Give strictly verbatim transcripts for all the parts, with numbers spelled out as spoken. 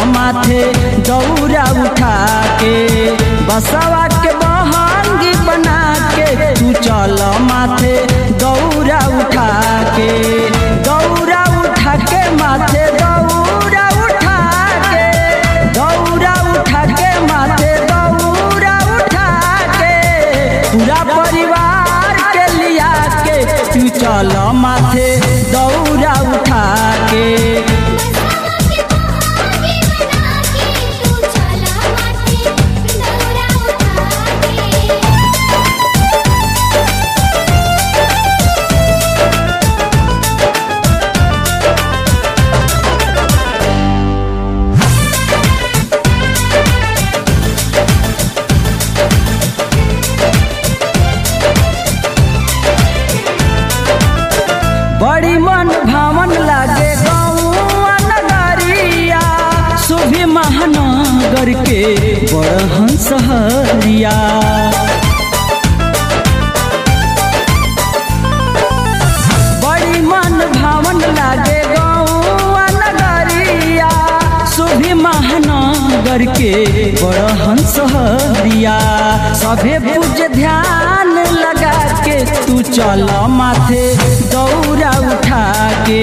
माथे दौरा उठा के, बसवा के बहंगी बना के तू चल माथे दौरा उठा के, दौरा उठा के माथे दौरा उठा के, दौरा उठा के माथे दौरा उठा के, पूरा परिवार के लिया के तू चल माथे दौरा उठा के। बड़ी मन भावन लागे गौआ नगरिया, सुभी महानगर के बड़हन सहरिया। बड़ी मन भावन लागे गौआ नगरिया, सुभी महानगर के बड़हन सहरिया। सभे पूज ध्यान लगा के तू चल माथे दौरा उठा के,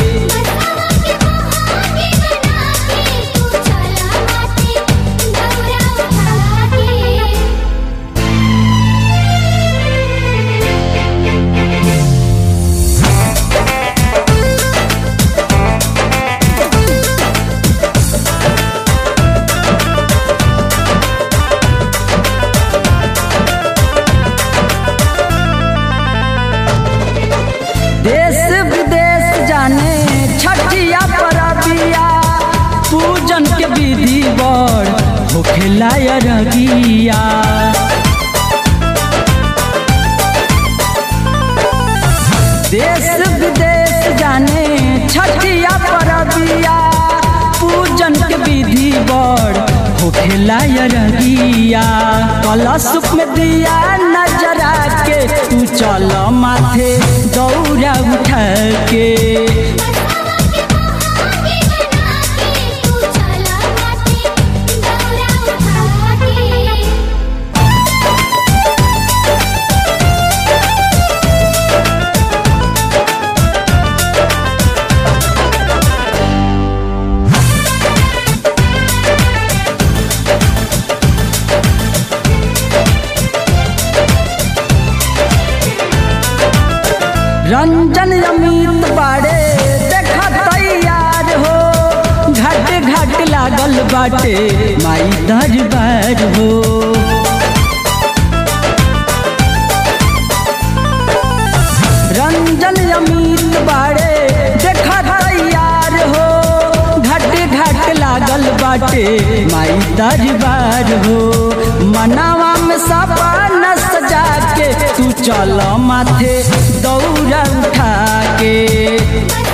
देश विदेश जाने छठिया परबिया, पूजन के विधि बड़ होखेला अरगिया। देश विदेश जाने छठिया परबिया, पूजन के विधि बड़ होखेला अरगिया। कलश में दिया नजरा के तू चल माथे दौरा उठा के, रंजन अमित बाड़े देखा तैयार हो, घाट घाट लागल बाटे माई दरबार हो। रंजन अमित बाड़े देखा तैयार हो, घाट घाट लागल बाटे माई दरबार हो। मनावा में सपना सजा के तू चल माथे दौरा उठा के।